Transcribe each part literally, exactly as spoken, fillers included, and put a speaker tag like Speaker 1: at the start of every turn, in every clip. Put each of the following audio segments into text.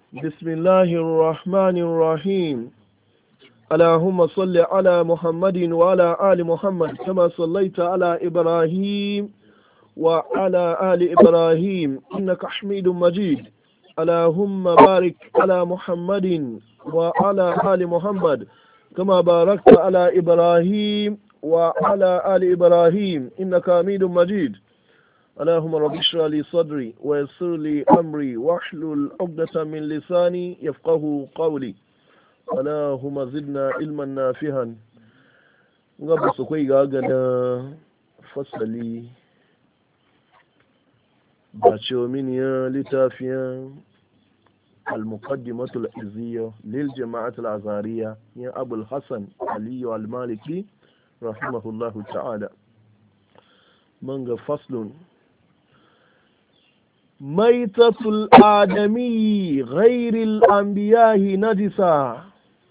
Speaker 1: بسم الله الرحمن الرحيم. اللهم صل على محمد وعلى آل محمد كما صليت على إبراهيم وعلى آل إبراهيم إنك حميد مجيد. اللهم بارك على محمد وعلى آل محمد كما باركت على إبراهيم وعلى آل إبراهيم إنك حميد مجيد. اللهم رب اشرح لي صدري ويسر لي امري واحلل عقدة من لساني يفقهوا قولي. اللهم زدنا علما نافعا. ngaba su kai ga gada fasali ba ce min ya littafiyan al-muqaddimatul izziya lil jama'atul azariya ya abul hasan ali al-maliki rahimahullahu ta'ala. manga faslun ميتة الآدمي غير الأنبياء نجسا.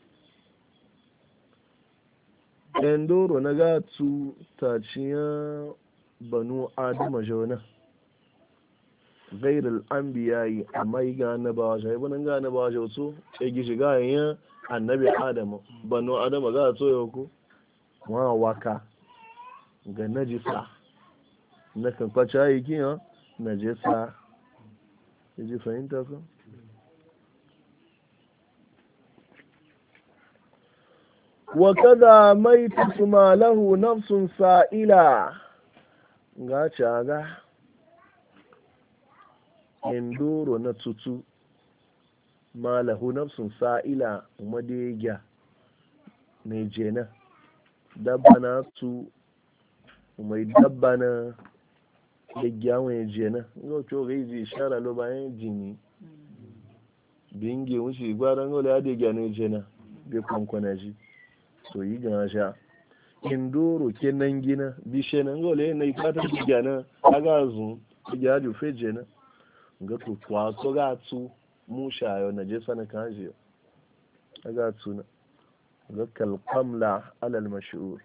Speaker 1: endoro na gatu taciya banu adama jona gairar anbiyayi amma yi ga annabawa shi ba nan ga annabawa shi wato ya gishi ga yin annabi adama banu adama ga to yau ku wa waka ga najisa na kan kwacha yi kiyan najisa ji fahimta ko wa kada maitu ma lahu nafsun sa'ila ga caga enduro na tutu ma lahu nafsun sa'ila madega ne jena dabba na tu mai dabba na da gyawon jena yau to ga yi shara lo bayan jini binge wuce gwaran gola ya da gyano jena bai kwankwana shi so yi gana sha indoro kenan gina bishe nan gola yana yi fata da gyana aga zu ya jufe jena ga to kwaso ga tu mu shayo na je sana kan shi aga tu na ga kalqamla alal mashhur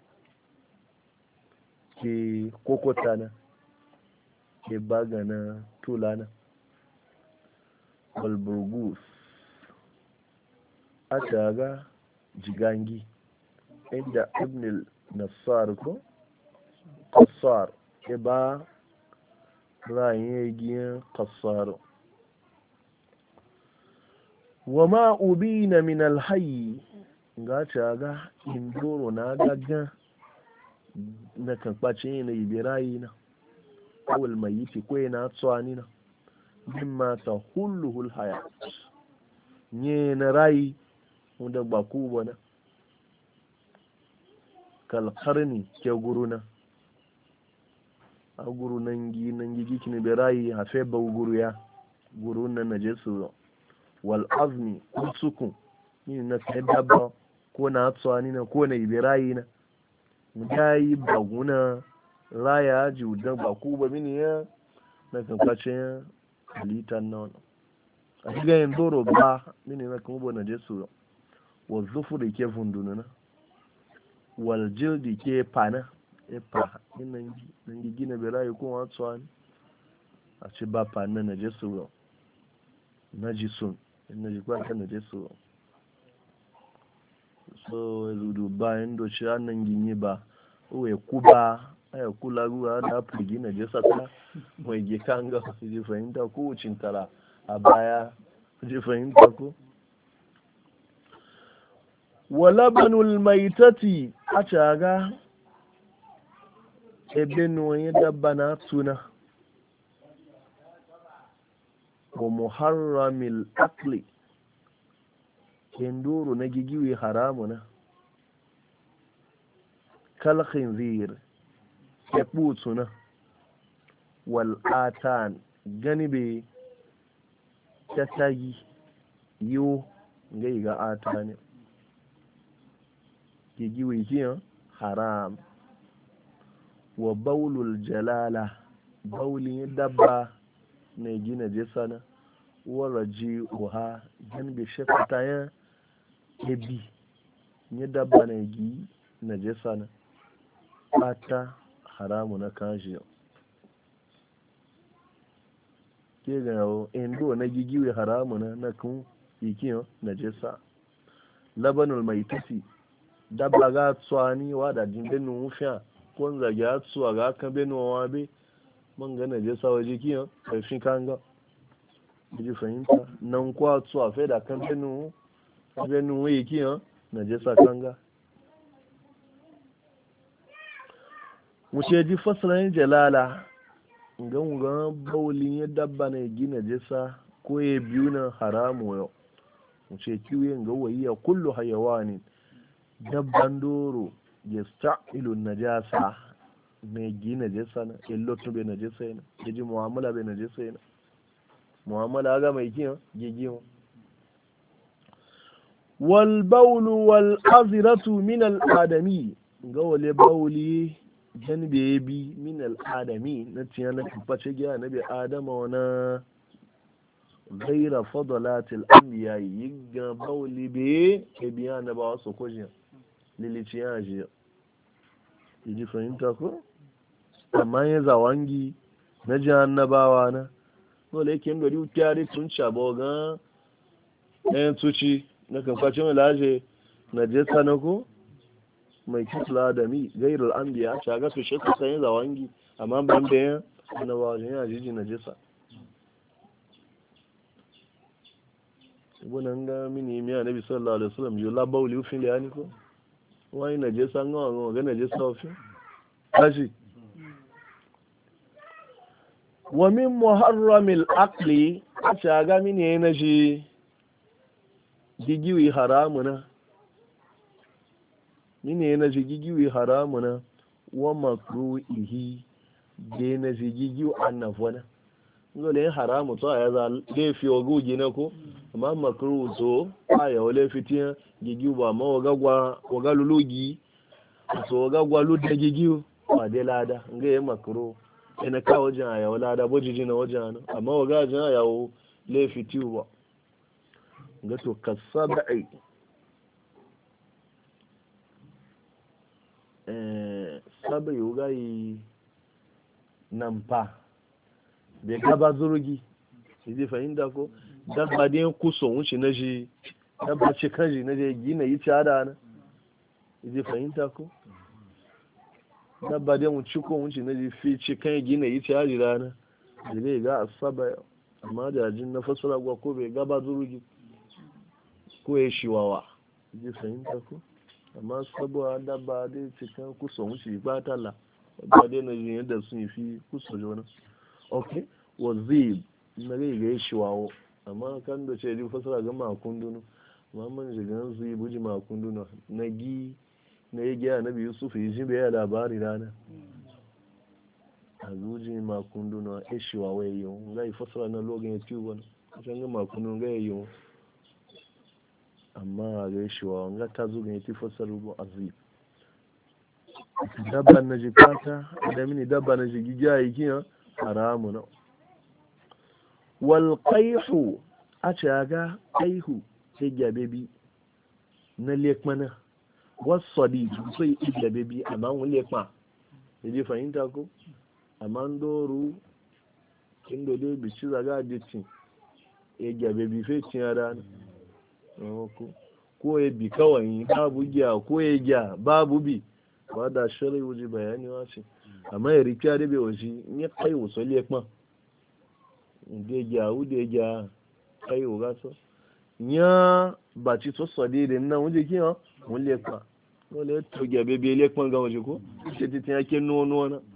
Speaker 1: ki kokota na ke bagana tulana walburgus a taga jigangi inda ibn nassar ko qassar ke ba rayin giyan qassar wa ma ubina min alhayy ga taga indoro na gaga na kan kwace ne ibirayi na awul mai yi ko yana tsawani na mimma ta hulluhul hayat nye na rai wanda ba ku bana kalkarni ke guruna a guru nan gi nan gi giki ne be rai hafe ba guru ya guru nan na jesu wal azmi kusukun ni na kai dabba ko na tsawani na ko na ibe rai na mu dai baguna raya ji udan ba ku ba mini ya na kan kwace ya litan nan a shiga yin doro ba mini na kuma bona jesu wa zufu da ke funduna na wal jildi ke pana e pa nan nan gina be rayu ko watsuwa a ci ba pana na jesu na jisun na ji kwanta na jesu so rudu bayan do shi annan gini ba o ya kuba aya kula ruwa da figi na je sata mai ge kanga ji fahimta ko wucin tara a baya ji fahimta ko wala banul maitati a caga ebe nuwaye dabba na tuna wa muharramil akli kendoro na gigiwe haramuna kal khinzir ya ɓutu na wal'atan gani bai ta tagi yiwu gai ga ata ne gigi wikiyan haram wa baulul jalala baulin dabba na gina jesana waraji uha gani bai shakata ya ebi ni dabba na gi na jesana ata haramu na kanshi ke ga yawo endo na gigiwe haramu na na kun ikiyo najasa labanul maitati dabba ga tsani wa da jindin nufia ko zage ya tsuwa ga kan benu wa be man ga najasa waje kiyo karfin kanga ji fahimta nan kwa tsuwa fe da kan benu benu wi kiyo najasa kanga wuce ji fasalin jalala gan gan baulin ya dabba na gina jesa ko ya biyu na haramu yau wuce kiwe ga wayya kullu hayawanin dabban doro ya sta'ilu najasa mai gina jesa na illotu bai najasa yana yaji mu'amala bai najasa yana mu'amala ga mai kiyan gigiyo wal baulu wal azratu min al adami ga wale bauli jan bai bi min al'adami na tiya na tuface gya na bai adama wana gaira fadalatil anbiya yi ga bauli bai ke biya na ba wasu kujin lilici ya ji ji fahimta ko amma ya zawangi na ji annabawa na dole yake yin gari kyari tun cabo ga ɗayan tuci na kamfacin laje na je sanako mai kisla da mi gairul anbiya ta ga su shi kusa yin zawangi amma ban bayan na wajen yana jiji na jisa ibunan ga mini miya nabi sallallahu alaihi wasallam yo la bawli ufin da yani ko wani na jisa ngawa ngawa ga na jisa ufin kashi wa min muharramil aqli a ta ga mini yana shi gigiwi haramuna mine na jigigiwi haramuna wa makruhihi de na jigigiwi annafwana ngole yin haramu to ya za lefi wa gugi na ko amma makruh to aya wale fitin gigiwi ba ma waga gwa waga lulugi so waga gwa ludda gigiwi ba de lada ngaye makruh ina ka wajen aya wala da bojiji na wajen amma waga jan aya wo lefi tiwa ngato kasabai sabai ugayi nampa bai gaba zurugi zai fahimta ko dabba dai kuso wuce na shi dabba ce kan shi na je gina yi cada na zai fahimta ko dabba dai wuce ko wuce na je fi ce kan gina yi cada rana zai ga asaba amma da jin na fasara gwa ko bai gaba zurugi ko ya shiwawa zai fahimta ko amma saboda dabba dai cikin kusan wuce ba tala ba dai na yin yadda sun yi fi kusa jona ok wa zib na gai gai shiwawo amma kan da ce ji fasara ga makundunu amma man shigan zib buji makundunu na gi na yi gya na biyu su fi jin bai labari rana a zuji makundunu a shiwawo ya yi yau gai fasara na login ya ciwo wani can ga makundunu ga ya yi yau amma ga shi wa wanga ta zo ne tifo sarubu azib dabba na jikata da mini dabba na jigiya yi kiyan haramu na wal qayhu a ce ga qayhu sai gabe bi na lekmana wasadi sai gabe bi amma wani lekma yaji fahimta ko amma ndoru kin do dai bici zaga ditin ya gabe bi fe cin rana ko ya bi kawai babu giya ko ya giya babu bi ba da shirai wuji bayani wace amma ya rikiya da bai waje ya kai wasu lekman da giya wuda ya giya kai wa gaso ya ba ci to sade da nan wuji kiyan mun lekman wale to giya bebe lekman ga waje ko ce titin yake nono na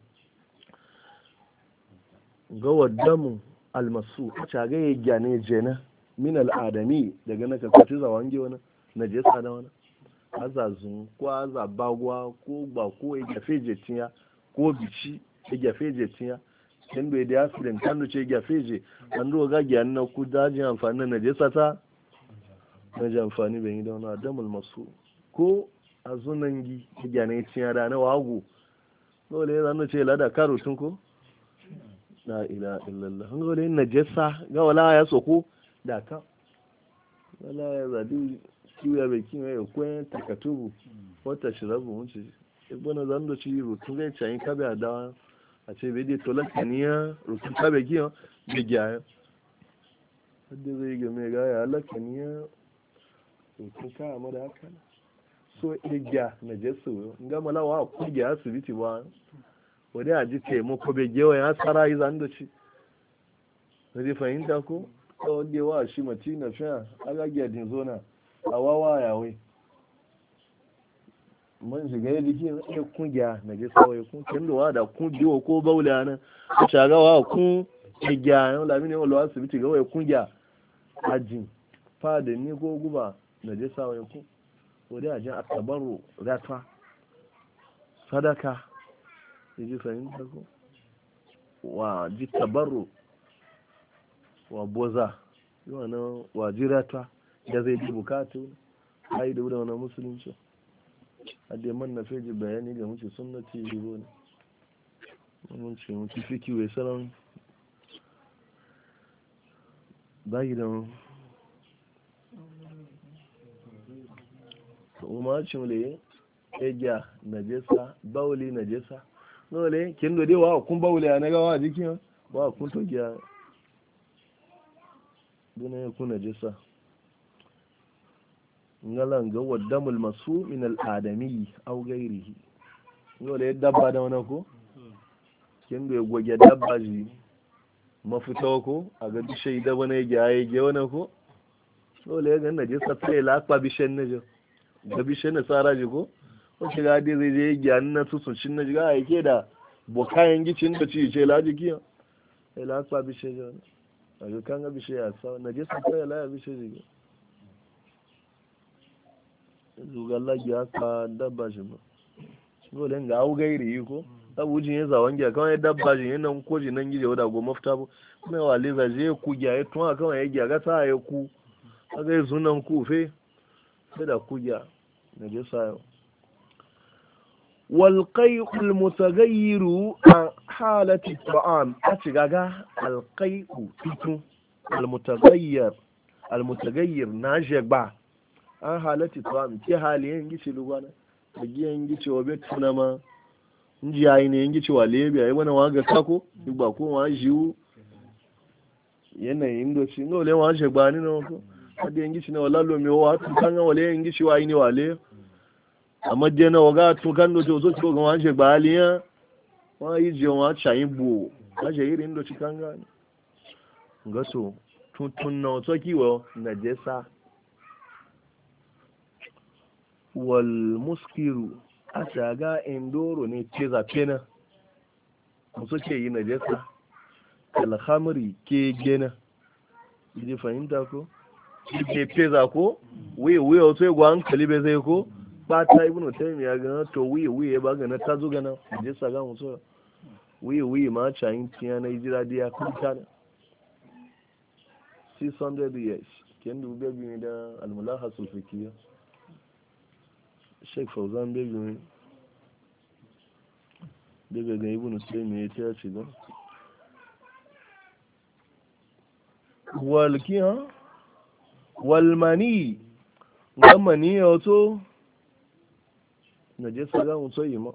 Speaker 1: ga wadamu almasu a caga ya giya ne jena min al'adami daga na kakwaci zawange wani na jesa da wani azazun ko azabagwa ko ba ko ya gafe jetiya ko bici ya gafe jetiya kin bai da accident kan ce gafe je an do ga gyan na ku dajin amfani na jesa ta na ji amfani bai yi da wani adamul masu ko azunan gi ya gane tiya da na wago dole ya zanu ce lada karutun ko la ilaha illallah dole na jesa ga wala ya soko da ka wala ya zaɗi kiwa bai kiwa ya kwen takatubu wata shirabu wuce ibana zan da ci rutun zai cayin kabe a dawa a ce bai dai tola kaniya rutun kabe kiwa bai gyaya hadda zai ga mai gaya halaka ne ya ko ka amma da haka so igya na jesu ga malawa ku ga asibiti ba wani a ji taimako bai gewa ya tsara yi zan da ci zai fahimta ko ta wanda wa shi mace na fiya agagiyar din zona a wawa yawai man shiga ya jiki ya kungiya na je sawai kun kendowa da kun biyo ko baula nan a shagawa kun igya yau lamini yau lawa asibiti ga wai kungiya ajin fada ni ko guba na je sawai kun wadda ajin akabaru ratwa sadaka ya ji fahimta ko wa ji tabaru wa boza yawa na wa ji ratwa da zai ji bukatu a yi da wani musulunci hadde man na feji bayani ga muke sunnati yiwo ne mun ce muke fiki wai salon bayi da umar cimle eja najesa bauli najesa dole kin do dewa kun bauli na gawa jikin wa kun to giya dole kun najesa ngalan ga waddamul masu min al-adami aw ghairihi dole dabba da wannan ko kin do goge dabba ji mafita ko a ga bishe da wani gaye ge wannan ko dole ga najesa sai la kwa bishen najo da bishe na tsara ji ko wace ga dai zai je gyan na su sun na jiga yake da bokayen gicin da ci ce la jiki sai la kwa bishe jo a ga kan ga bishe ya sa najesa sai la ya bishe ji zuga lagi aka dabba shi ba dole ga au gairi yi ko abujin ya zawon giya kawai dabba shi yana ko ji nan gije wada go mafita bu kuma wale za je ku giya ya tun aka ya giya ga sa ya ku kaga yi sunan ku fe sai da ku giya na je sa yau wal qay'ul mutaghayyiru an halati ta'am a ci gaga al qay'u tutun al mutaghayyir al mutaghayyir na jegba an halatti ta'am ke haliyen gici lugwana da giyan gici wa betu na ma inji yayi ne yin gici wa lebe yayi wani waga kako ba ko wa jiwu yanayin doci no le wa jegba ni no ko hadi yin gici na wala lo mi wa tu kan wala yin gici wa yi ni wale amma je na waga tu kan do to so to ga wa jegba aliya wa yi je wa chayin bu a je irin doci kan ga ngaso tutun na to kiwo na jesa wal muskiru a shaga indoro ne ce zafe na musu ke yi najasa alhamri ke gena ji fahimta ko ke peza ko wuye wuye wato ya gwa hankali bai zai ko ba ta yi bunu taimi ya gana to wuye wuye ba gana ta zo gana najasa ga musu wuye wuye ma cayin tiya na ijira da ya kuta na six hundred years ken dube bi da almulaha sulfikiya Sheikh Fauzan Begu daga ga ibn Taymiyyah ya ta ci ga wal kiya wal mani gamani yato na je saga mun so yima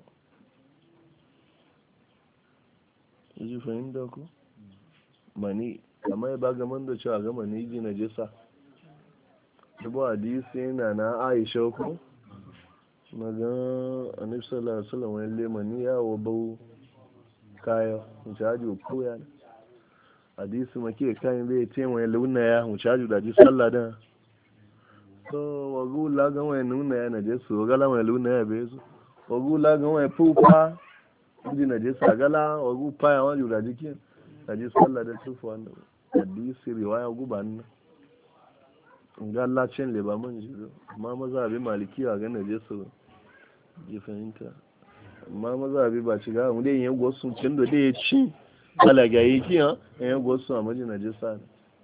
Speaker 1: ji fahimta ko mani amma ba ga man da cewa ga mani ji na je sa dubo hadisi na na Aisha ko maga annabi sallallahu alaihi wasallam wani lemani ya wa bau kaya mu caji ko ya hadisi make kayan bai ce wani launa ya mu caji da ji sallah da so wagu la ga wani nuna ya naje su gala wani launa ya bai su wagu la ga wani pupa ji naje sa gala wagu pa ya wani da jiki da ji sallah da tufu wanda hadisi riwaya guban ga Allah cin leba mun ji amma maza bi malikiya ga naje su ji fahimta amma maza bi ba shiga mu dai yan gosu cin da dai ci alaga yi kiyan yan gosu a maji na jisa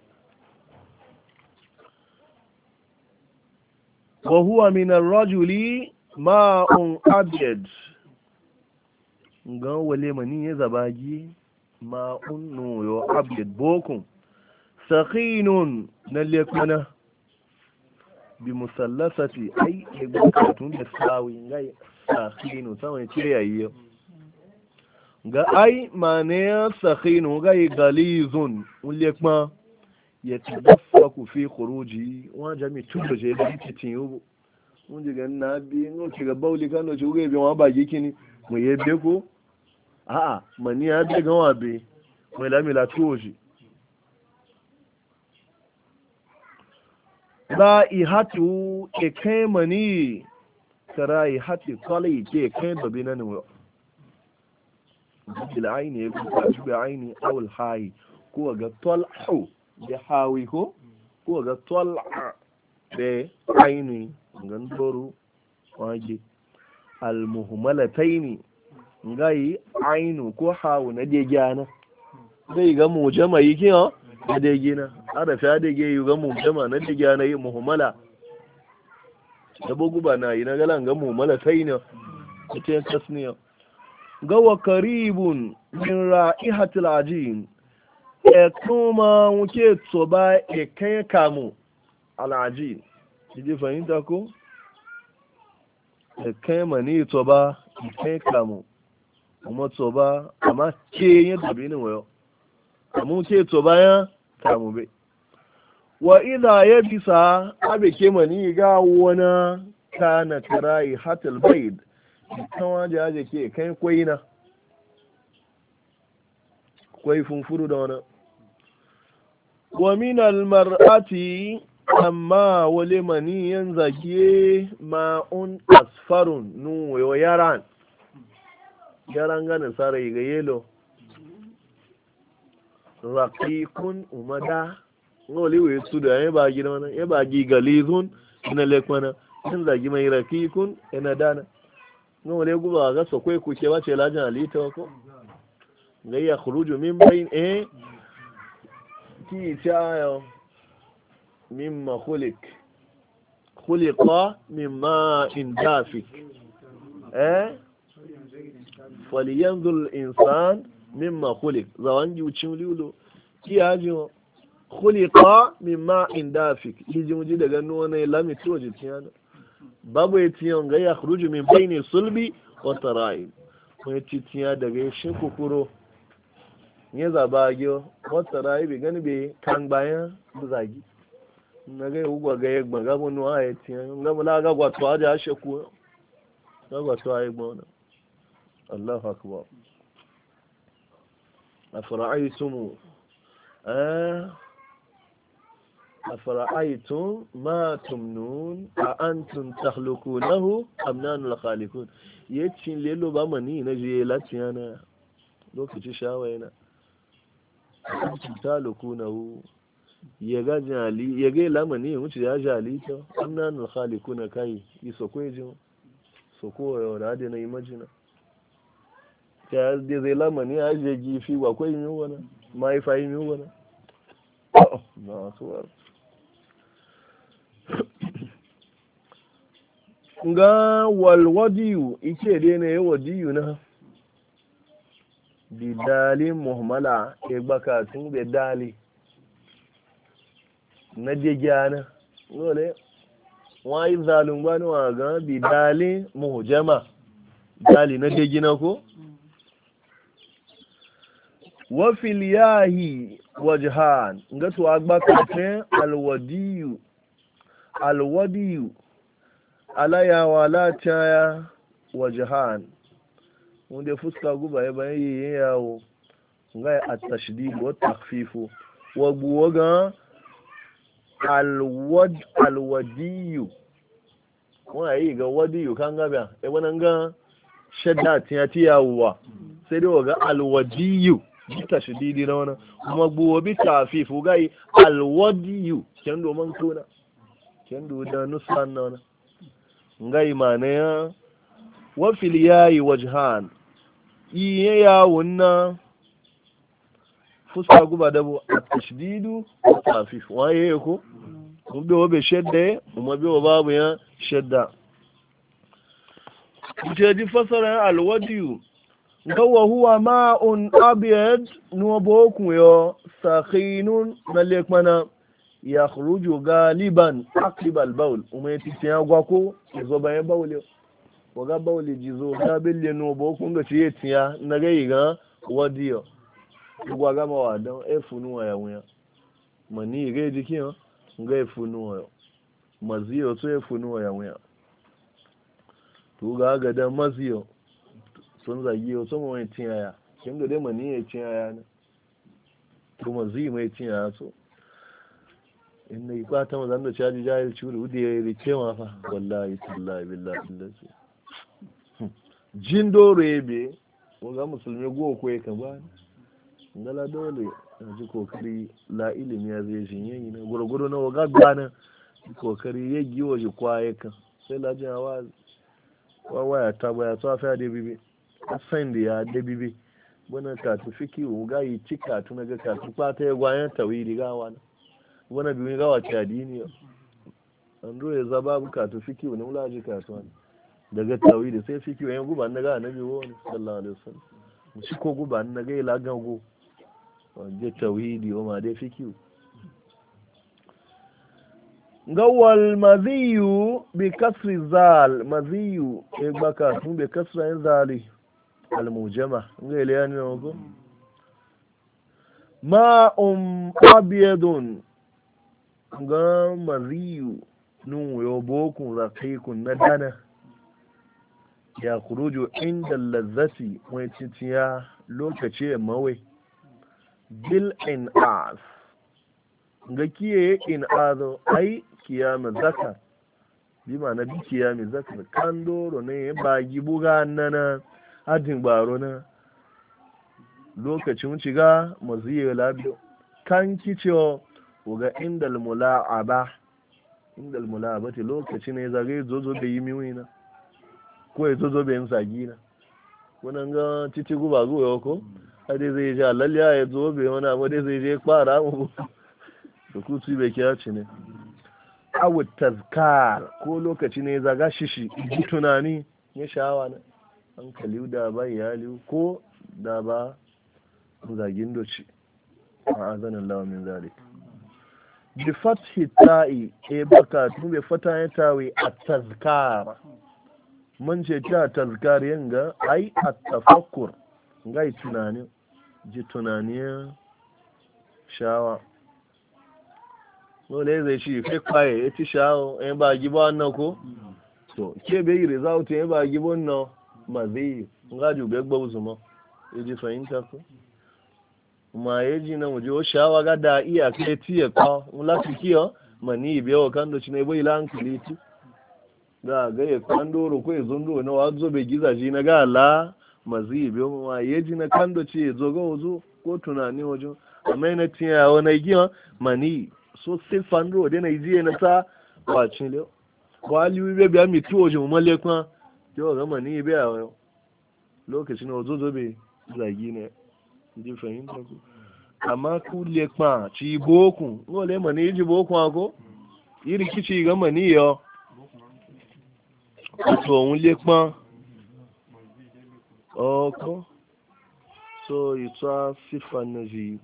Speaker 1: wa huwa min ar-rajuli ma'un abyad ga wale mani ya zabagi ma'un no abyad bokun sakhinun na lekuna bi musallasati ai ego katun da sawi ngai sakhinu sawan cire yayi ga ai mane sakhinu ngai galizun ulekma ya tadaffaku fi khuruji wa jami tudo je da titin yubo mun diga na bi no ki ga bauli kano ci uge bi wa ba gikini mu yebe ko a a mani ya de gan wa be mu la mi la tuoji ba i hatu e kai mani karai hati kali ke kai babi nan wo bil aini ya ku shi bi aini aw al hayi ko ga talhu bi hawi ko ko ga tal'a be aini ngan doru waje al muhmalataini ngai ainu ko hawu na de gyana zai ga mujama yi kiyo na de gina ara fa de ge yu ga mujama na de gyana yi muhmala da bugu ba na yi na galan ga muhmalataini ita tasniya ga wa karibun min ra'ihatil ajin e kuma wuke tsoba e kai kamu al'ajin ji fahimta ko e kai mani tsoba e kai kamu kuma tsoba amma ke yin dabi ne wayo amma ke tsoba ya kamu be wa idha yabisa abe ke mani ga wana kana tirai hatil bayd kan waje aje ke kai kwai na kwai funfuru da wani wa min almar'ati amma wale mani yan zakiye ma'un asfarun nu yo yaran yaran ganin sarai ga yelo raqiqun umada ngoli we su da ya ba gina wannan ya ba gi galizun ina lekwana yan zagi mai raqiqun ina dana ngole guba ga so kwai kuke wace lajin alita ko gai ya khuruju min bayin eh ki tayo mimma khuliq khuliqa mimma indafik eh falyanzur al-insan mimma khuliq zawangi ucin liulo ki ajo khuliqa mimma indafik hijumuji daga nuna lami toji tiyana babu yatiyon gai ya khuruju min bayni sulbi wa tara'ib ko yatiya daga shin kukuro nye zaba gyo wata rayu bai gani bai kan bayan zagi na ga ugwa ga yagba ga bunu a ya tiya ga mula ga gwato a ja sheku ga gwato a yagba wannan Allahu akbar afara'aytum eh afara'aytum ma tumnun a antum takhluqunahu am nahnu al-khaliqun yacin lelo ba mani na je latiyana lokaci shawayena ta lukunahu ya ga jali ya ga lamani ya wuce ya jali ta annan khaliquna kai yi soko ji soko ya da da na imagine ta da zai lamani ya je gifi wa kai mi wana mai fa mi wana na so nga wal wadiyu ike dai ne wadiyu na bidali muhammala e gbaka tun be dali na je gyana ngole wai zalun gwani wa ga bidali muhjama dali na je gina ko wa fil yahi wajhan ngatu agbaka te alwadiyu alwadiyu alaya wala taya wajhan wanda fuska guba ya bayan yi yawo ga a tashdid wa takhfifu wa buwaga alwad alwadiyu wa yi ga wadiyu kan gaba e wannan ga shadda tiya tiyawa sai dai ga alwadiyu bi tashdidi na wannan kuma buwa bi takhfifu ga alwadiyu kendo man tuna kendo da nusan na wannan ngai manaya wa fil yayi wajhan iye ya wunna fuska guba dabo at-tashdidu wa tafif waye ko mubbe wabe shedda umma be babu ya shedda kuje di fasara al-wadiyu gawa huwa ma'un abyad nuboku yo sakhinun nalekmana yakhruju galiban aqib al-bawl umma yatiya gwako zo bayan bawl waga bawli jizo ta bille no bo kun ga ciye tiya na gai ga wadiyo gwa ga mawa don e funu wa yawuya mani ga jiki ha ga ifunu maziyo to ifunu ya wuya to ga ga da maziyo sun zagi yo sun wani tiyaya kin da dai mani ya tiyaya ne to maziyo mai tiyaya so inda yi kwata ma zan da caji jahil ciwo da ya rike ma fa wallahi tallahi billahi billahi jin doro ebe ko ga musulmi go ko ya ka ba ngala dole ji kokari la ilimi ya zai shin yayi na gurguru na waga gana kokari ya giwo ji kwaye kan sai la jin wa wa waya ta baya to fa da bibi san da ya da bibi bana ka tu fiki u ga yi cika tu na ga ka tu kwata ya gwayan tawiri ga wani wani biyu ga wace adini an ya zaba ka tu fiki u na ulaji ka tu daga tawiri sai fiki wa yan guba na ga annabi wani sallallahu alaihi wasallam mu shi ko guba na ga ila ga go je tauhidi o ma dai fikiu gawal maziyu bi kasri zal maziyu e baka tun bi kasra zali al mujama ngele yani ngo ma um abyadun ga maziyu nun yo boku raqiqun nadana ya khuruju inda lazzati wai titiya lokaci mawai bil in as ga kiye in azo ai kiyama zakar bi ma na bi kiyama zakar kan doro ne ba gibuga nana adin baro na lokacin ciga maziye labiyo kan kicho ga indal mula'aba indal mula'aba te lokacin ne zage zozo be yi miwina ko ya zozo be yin sagina wannan ga titi guba zuwa ko ade zai je lalya ya zo bai wani abu dai zai je kwara mu da kutu bai kira ci ne awu tazkar ko lokaci ne zaga shishi ji tunani ya shawa na hankali da ba iyali ko da ba zagin doci a azanin lawa min zalik bi fathi ta'i e baka tun bai fata ya tawi a tazkar mun ce ta tazkar yanga ai a tafakkur ngai tunani ji tunaniya shawa dole zai shi kai kwaye ya ci shawo yan ba gibo wannan ko to ke bai result yan ba gibo nan ma zai nga ju be gbo zuma yaji fahimta ko ma yaji na mu jo shawa ga da iya kai tiye ka mu la kiyo mani be o kan do ci ne bai lan kiliti ga ga ya kan doro ko ya zondo na wazo be gizaji na ga la mazi be ma yaji na kan do ci zo ga wazo ko tunani wajo amma na tiya wani giya mani so sai fandro de na ijiye na ta wacin le wali be be mi tuwo je mu male kwa yo ga mani be a lokacin wazo zo be zagi ne ji fahimta ko amma ku le kwa ci boku ngo le mani ji boku ko iri kici ga mani yo to un le kwa oko so itwa sifa naji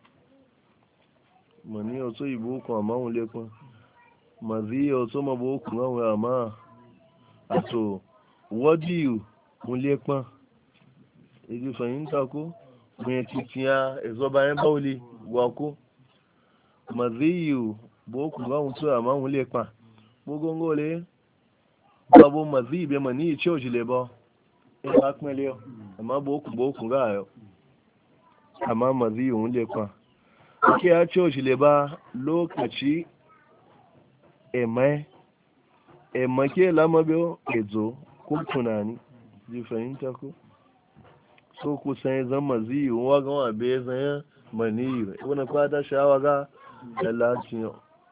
Speaker 1: mani o so ibu ko ama un le kwa mazi o so ma boku ngawe ama ato wadi un le kwa igi fahimta ko mai titiya ezo bayan bauli wako maziyu boku ga mutu amma mule pa bogongo le babo mazi be mani choji le bo e ba kmele amma boku boku ga yo amma maziyu mule pa ke ya choji le ba lokaci e mai e make lamabe ezo ko tunani ji fahimta ko so ku sai zama ziyu wa ga wa be zan mani wani kwata shawa ga lalatin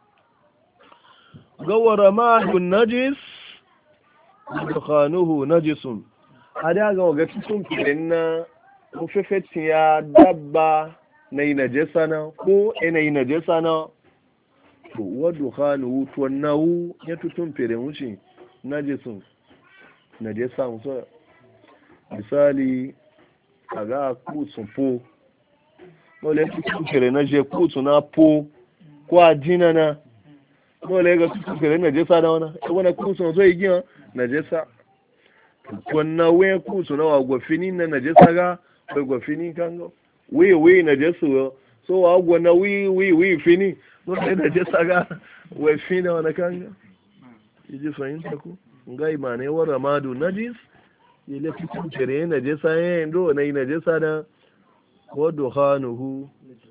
Speaker 1: gawara ma dun najis dukhanuhu najisun ada ga ga cikin kirin na ko fefetin ya dabba na yi najasa na ko ina yi najasa na to wa dukhanuhu to nawu ya tutun fere wuce najisun najasa musa misali aga kutu po wale kutu kere na je kutu na po ko ajina na wale ga kutu kere na je sada wana e wana kutu na zo igiya na je sa kwanna we kutu na wa gwafini na na je saga ko gwafini kango we we na je su so wa gwa na wi wi wi fini no da najasa ga wai fini wani kanga yaji fahimta ku ngai ma ne wa ramadu najis ile fitin cire najasa yayin do na najasa da wa duhanuhu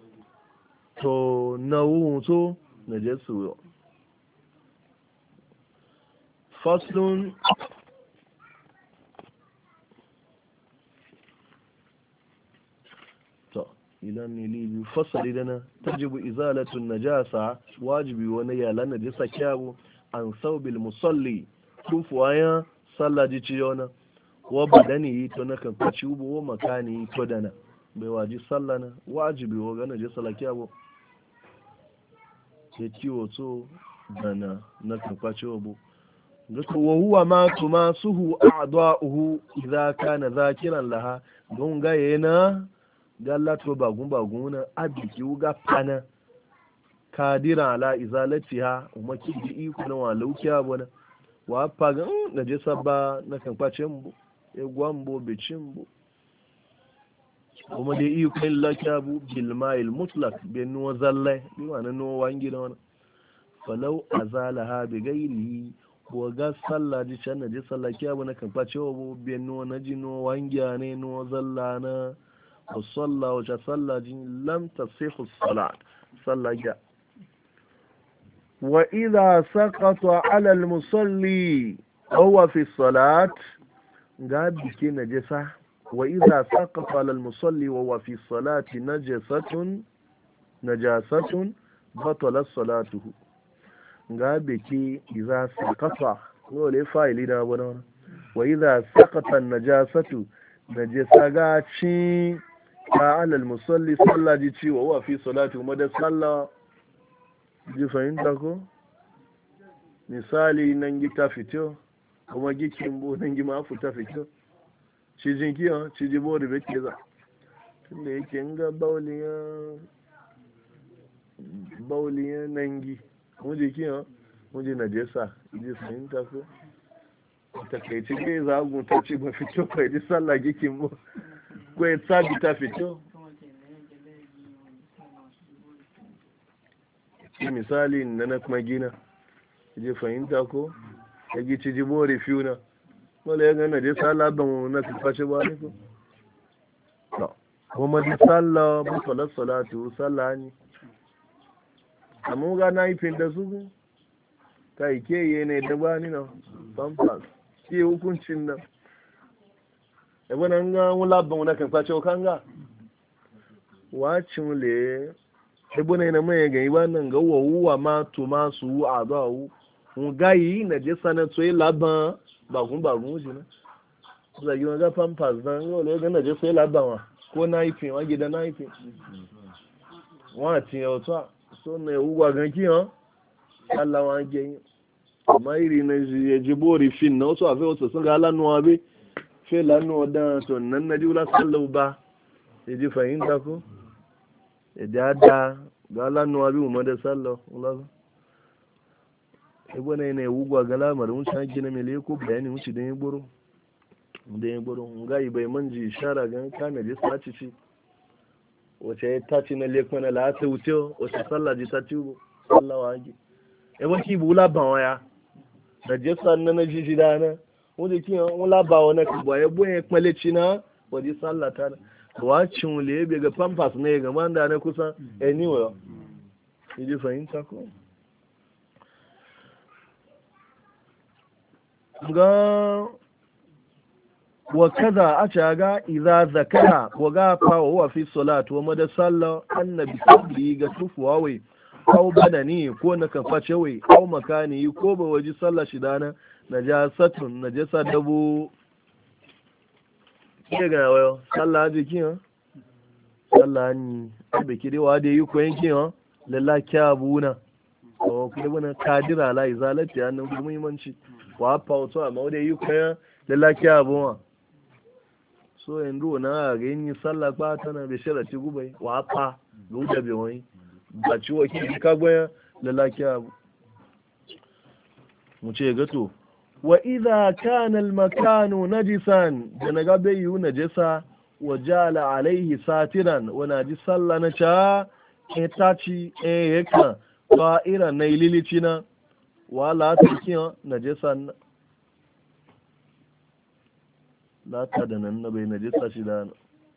Speaker 1: to nawu to najasu faslun to ilan ne libi fasali dana tajibu izalatun najasa wajibi wani yalan najasa kyawu an saubil musalli tufuwaya sallaji ciyona wa badani to na kan kwaci ubu wa makani to dana bai waji sallana wajibi wa ga najasa lakiyawo ke kiwo to dana na kan kwaci ubu wa huwa ma tumasuhu a'da'uhu idza kana zakiran laha don ga yana gallato bagun baguna abiki uga pana kadira ala izalatiha umaki bi iko na walaukiya bona wa paga na je sabba na kan kwace mu e gwambo be cimbo kuma dai iko lakiya bu bil ma'il mutlaq bi no zalle bi wana no wangi da wana falau azalaha bi ghairihi wa ga sallah ji can je sallah kiya bu na kan kwace bu bi no na ji no wangi ne no zalla na wa sallah wa sallah ji lam tasihu salat sallah ja وإذا سقط على المصلي هو في الصلاة قال بكي نجسة وإذا سقط على المصلي وهو في الصلاة نجسة نجاسة بطل صلاته قال بكي إذا سقط نقول فايلنا بنا وإذا سقط النجاسة نجسة قاتشي على المصلي صلى جيتي وهو في صلاته مدى صلى ji fahimta ko misali nan gi ta fito kuma gikin bo nan gi ma ta fito cijin kiyo ciji bo da bake za tunda yake nga bauliya bauliya nan gi muje kiyo muje najesa ji fahimta ko ta kai ci ke za gu ta ci ba fito kai di sallah gikin bo ko ya tsabi ta fito misali na na kuma gina je fahimta ko ya gici jibori fiuna wala ya gana je sala ban na fashe ba ne ko to kuma di salla bu salat salatu salla ni amma ga na yi fin da su kai ke yi ne da ba ni na pampas ke hukuncin nan e wannan ga wala ban na kan fashe kan ga wacin le ibuna na mai ga wannan ga wawuwa ma to ma su a ba wu un gayi na je sana to yi laban ba kun ba kun shi na za gi ga pampas dan yo le ga na je sai laban wa ko na yi fin wa gida na yi fin wa ti o to so na uwa gan ki han Allah wa ge ma iri na je je bori fin na so afi o to sun ga lanu abi fe lanu dan to nan na diula sallu ba e ji fahimta ko da da ga lanu abi mu da sallah Allah ebo ne ne wugwa ga lamar mun san gina mele ko bayani mun ci dan yiboro dan yiboro ngai bai manji shara ga kana je saci ci wace ta ci na le kwana la ta wuce wace sallah ji ta ci sallah waji ebo ki bula ban waya da je sanna na jiji dana wanda ki wala ba wona ki boye boye kwale ci na waje sallah ta wacin lebe ga pampas ne ga manda na kusa anyway idi fahimta ko ga wa kaza a caga idza zakara wa ga fa wa fi salatu wa mada salla annabi sabbi ga tufuwa wai aw badani ko na kan face wai aw makani ko ba waji sallah shidana najasatun najasa dabu ke ga wayo sallah jiki ha sallah ni abe kire wa da yi ko yanki ha lalla kyabuna to kuma bana kadira la izalati annan muhimmanci wa fa to amma da yi ko lalla kyabuna so yanzu na ga yin sallah ba tana da sharati gubai wa fa guda be wani ba ciwo ki ka goya lalla kyabu mu ce gato wa idha kana al-makanu najisan da naga bai yi najasa wa jala alaihi satiran wa naji sallah na cha e taci e yaka ta'ira na ililicina wala ta kiyan najasa na lata da nan na bai najasa shi da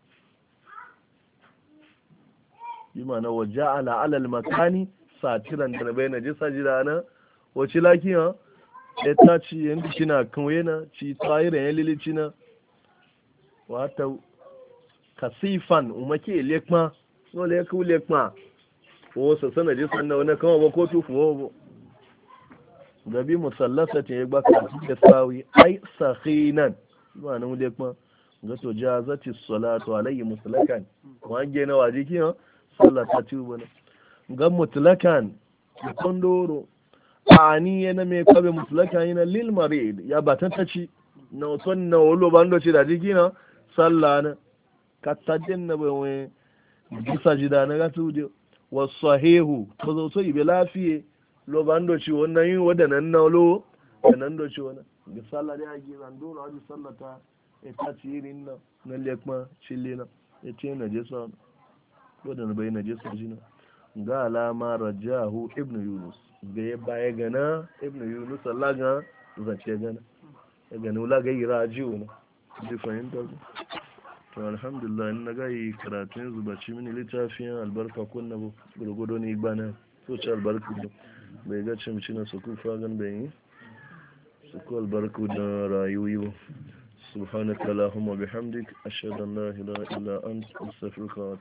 Speaker 1: yi mana waje ala alal makani satiran da bai najasa shi da na wace lakiyan e taci yanda kina kanwe na ci ta'ira ya lilicina wata kasifan umake lekma no le ku lekma o sa sana je sanna wani kama ba ko tufu wo gabi musallasa ce ya baka da sawi ai sakhinan ba nan lekma ga to jazati salatu alayhi mutlakan wange na waje ki ha sallata tuba na ga mutlakan kondoro ani yana me kabe mutlakan yana lil marid ya batanta na oton na wolo bando ci da jiki na sallah na katajin na bai wani bisa jida na gatu da wasu sahihu ba zo so ibe lafiye lo bando ci wannan yin wadannan na lo da nan do ci wannan ga sallah da ake ran dole a sallata e ta ci irin na na lekma chille na e ce na je sa wadannan bai na je sa jina ga alama rajahu ibnu yunus ga ya baya gana ibnu yunus Allah ga zace gana gani wula ga yi rajiyo na ji fahimta ku to alhamdulillah in na ga yi karatun zubaci mini littafin albarka kunna gurgudu ne bana so ci albarku da bai ga cimci na su kufa gan bai yi su ku albarku da rayuwa subhanaka allahumma bihamdik ashhadu an la ilaha illa anta astaghfiruka wa